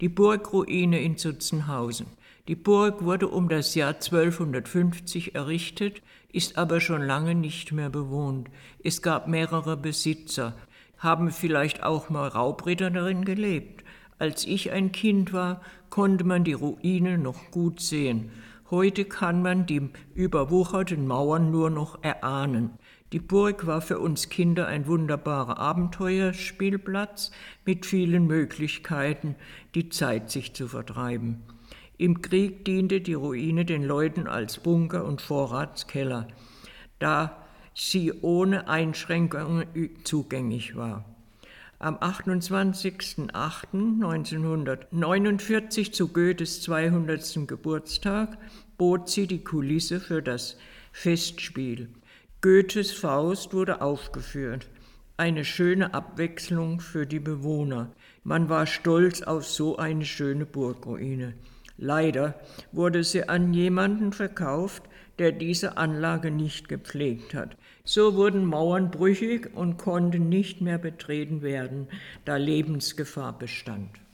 Die Burgruine in Zutzenhausen. Die Burg wurde um das Jahr 1250 errichtet, ist aber schon lange nicht mehr bewohnt. Es gab mehrere Besitzer. Haben vielleicht auch mal Raubritter darin gelebt? Als ich ein Kind war, konnte man die Ruine noch gut sehen. Heute kann man die überwucherten Mauern nur noch erahnen. Die Burg war für uns Kinder ein wunderbarer Abenteuerspielplatz mit vielen Möglichkeiten, die Zeit sich zu vertreiben. Im Krieg diente die Ruine den Leuten als Bunker und Vorratskeller, da sie ohne Einschränkungen zugänglich war. Am 28.08.1949 zu Goethes 200. Geburtstag bot sie die Kulisse für das Festspiel. Goethes Faust wurde aufgeführt. Eine schöne Abwechslung für die Bewohner. Man war stolz auf so eine schöne Burgruine. Leider wurde sie an jemanden verkauft, der diese Anlage nicht gepflegt hat. So wurden Mauern brüchig und konnten nicht mehr betreten werden, da Lebensgefahr bestand.